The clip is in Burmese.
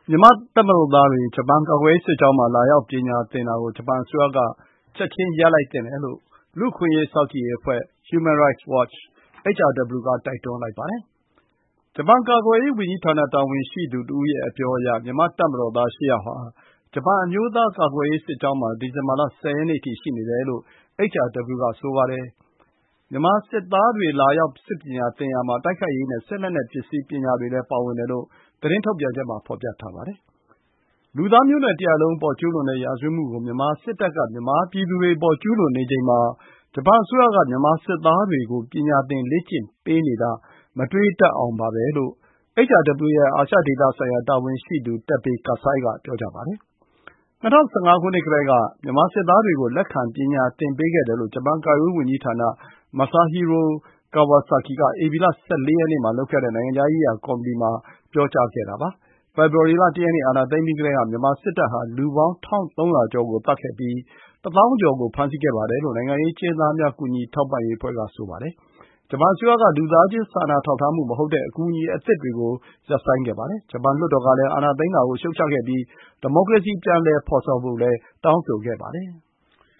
မြန်မာတပ်မတော်သားတွေဂျပန်ကာကွယ်ရေးစစ်ကြောင်းမှာလာရောက်ပညာသင်တာကိုဂျပန်အစိုးရကချက်ချင်းရပ်လိုက်သင့်တယ်လို့လူ့အခွင့်အရေးစောင့်ကြည့်ရေးအဖွဲ့ Human Rights Watch HRW ကတိုက်တွန်းလိုက်ပါတယ်။ဂျပန်ကာကွယ်ရေးဝန်ကြီးဌာနတာဝန်ရှိသူတဦးရဲ့အပြောအရမြန်မာတပ်မတော်သား 8 ယောက်ဟာဂျပန်အမျိုးသားကာကွယ်ရေးစစ်ကြောင်းမှာဒီဇင်ဘာလ 10 ရက်နေ့အထိရှိနေတယ်လို့ HRW ကဆိုပါတယ်။မြန်မာစစ်သားတွေလာရောက်စစ်ပညာသင်ရာမှာတိုက်ခိုက်ရေးနဲ့စစ်လက်နက်ပစ္စည်းပညာတွေလည်းပါဝင်တယ်လို့သတင်းထုတ်ပြန်ချက်မှာဖော်ပြထားပါတယ်။လူသားမျိုးနွယ်တရပ်လုံးအပေါ်ကျူးလွန်တဲ့ရာဇဝတ်မှုကိုမြန်မာစစ်တပ်ကမြန်မာပြည်သူတွေအပေါ်ကျူးလွန်နေချိန်မှာဂျပန်အစိုးရကမြန်မာစစ်သားတွေကိုပညာသင်လေ့ကျင့်ပေးနေတာမတွေးတတ်အောင်ပါပဲလို့ HRW ရဲ့အာရှဒေသဆိုင်ရာတာဝန်ရှိသူ Teppei Kasai ကပြောပါတယ်။၂၀၁၅ ခုနှစ်ကတည်းကမြန်မာစစ်သားတွေကိုလက်ခံပညာသင်ပေးခဲ့တယ်လို့ဂျပန်ကာကွယ်ရေးဝန်ကြီးဌာန Masahiro Kawasaki ကဧပြီလ 14 ရက်နေ့မှာလုပ်ခဲ့တဲ့နိုင်ငံခြားရေးရာကော်မတီမှာပြောကြားခဲ့တာပါ။ဖေဖော်ဝါရီလ 1 ရက်နေ့အာဏာသိမ်းပြီးကတည်းကမြန်မာစစ်တပ်ဟာလူပေါင်း 1,300 ကျော်ကိုသတ်ခဲ့ပြီး 1,000 ကျော်ကိုဖမ်းဆီးခဲ့ပါတယ်လို့နိုင်ငံရေးအကျဉ်းသားများကူညီထောက်ပံ့ရေးအဖွဲ့ကဆိုပါတယ်။ဂျပန်အစိုးရကလူသားချင်းစာနာထောက်ထားမှုမဟုတ်တဲ့အကူအညီအသစ်တွေကိုရပ်ဆိုင်းခဲ့ပါတယ်။ဂျပန်လွှတ်တော်ကလည်းအာဏာသိမ်းတာကိုရှုတ်ချခဲ့ပြီးဒီမိုကရေစီပြန်လည်ဖော်ဆောင်ဖို့လည်းတောင်းဆိုခဲ့ပါတယ်။